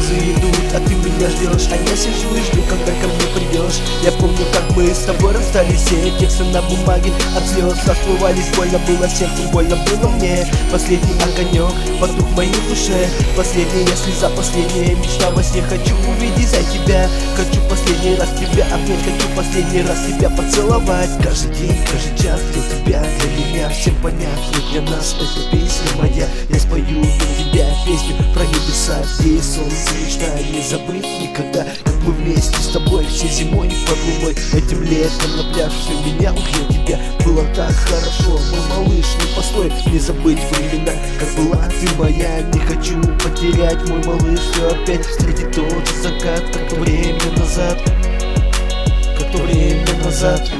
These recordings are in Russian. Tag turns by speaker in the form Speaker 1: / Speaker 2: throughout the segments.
Speaker 1: Слезы идут, а ты меня ждешь, а я сижу и жду, когда ко мне придешь. Я помню, как мы с тобой расстались, все тексты на бумаге от слез расплывались. Больно было сердцу, больно было мне. Последний огонек потух в моей душе. Последняя слеза, последняя мечта во сне. Хочу увидеть за тебя, хочу последний раз тебя обнять, хочу последний раз тебя поцеловать. Каждый день, каждый час для тебя, для меня всем понятно, для нас эта песня моя. Я спою для тебя песню про небеса, где и солнце мечтаю не забыть никогда. Как мы вместе с тобой все зимой под луной, этим летом на пляж все меня убьет тебя. Было так хорошо, мой малыш, не постой, не забыть времена, как была ты моя. Не хочу потерять, мой малыш, все опять встретит тот же закат, как то время назад, как то время назад.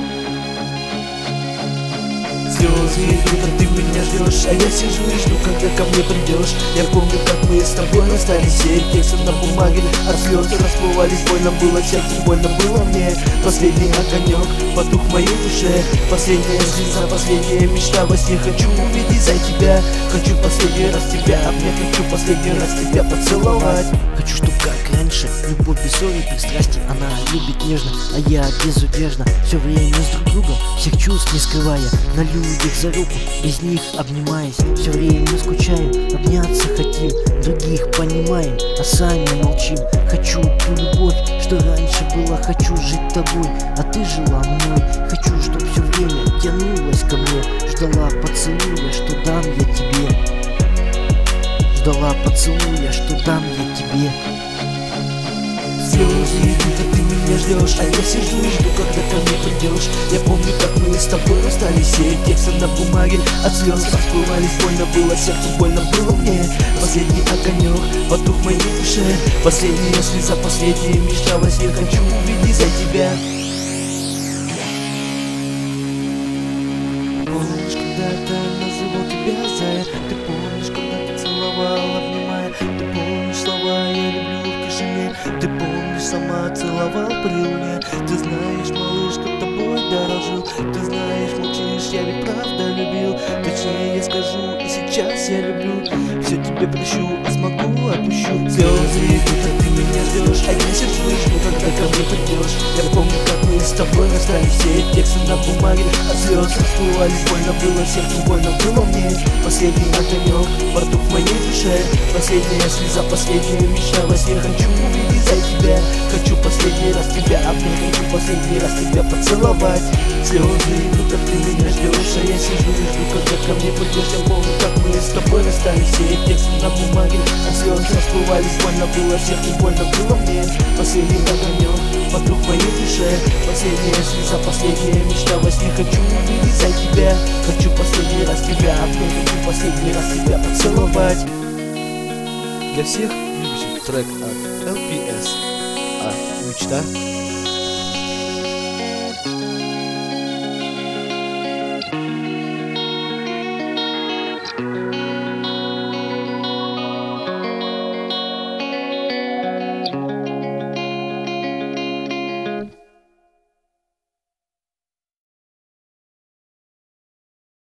Speaker 1: Слезы идут, а ты меня ждешь, а я сижу и жду, когда ко мне придешь. Я помню, как мы с тобой расстались, все тексты на бумаге от слез расплывались. Больно было сердцу, больно было мне. Последний огонек потух в моей душе. Последняя слеза, последняя мечта во сне. Хочу увидеть за тебя, хочу последний раз тебя обнять, хочу последний раз тебя поцеловать.
Speaker 2: Хочу, чтоб как раньше, любовь без ссоры, пристрастий. Она любит нежно, а я безудержно. Все время с друг другом, всех чувств не скрывая, на людях за руку, без них обнимаясь. Все время скучаем, обняться хотим, других понимаем, а сами молчим. Хочу ту любовь, что раньше была, хочу жить тобой, а ты жила мной. Хочу, чтоб все время тянулась ко мне, ждала поцелуя, что дам я тебе. Ждала поцелуя, что дам я тебе.
Speaker 1: Слезы идут, а ты меня ждешь, а я сижу и жду, когда ко мне придешь. Я помню, как мы с тобой расстались, все тексты на бумаге от слез расплывались. Больно было сердцу, больно было мне. Последний огонек потух в моей душе. Последняя слеза, последняя мечта во сне. Хочу увидеть за тебя. Помнишь, когда-то называл тебя Зая? Ты помнишь, когда ты целовал, обнимая? Ты помнишь слова «я люблю» в тишине? Ты помнишь, сама целовал при луне? Ты знаешь, малыш, кто тобой дорожил? Ты знаешь, молчишь, я ведь правда любил. Точнее я скажу, и сейчас я люблю. Все тебе прощу, а смогу отпущу. Слезы идут, а ты меня ждешь, а я сижу и жду, когда ко мне придешь. Я помню, как мы с тобой расстались, все тексты на бумаге от слез расплывались. Больно было сердцу, больно было мне. Последний огонек потух в моей душе. Последняя слеза, последняя мечта во сне. Хочу увидеть за тебя, хочу последний раз тебя обнять, хочу последний раз тебя поцеловать. Слезы идут, а ты меня ждешь, а я сижу и жду, когда ко мне придешь. Я помню, как мы с тобой расстались, все тексты на бумаге от слез расплывались. Больно было сердцу, больно было мне. Последний огонек потух в моей душе. Последняя слеза, последняя мечта во сне. Хочу увидеть за тебя, хочу последний раз тебя обнять, хочу последний раз тебя поцеловать. Для всех любящих трек от LPS, а мечта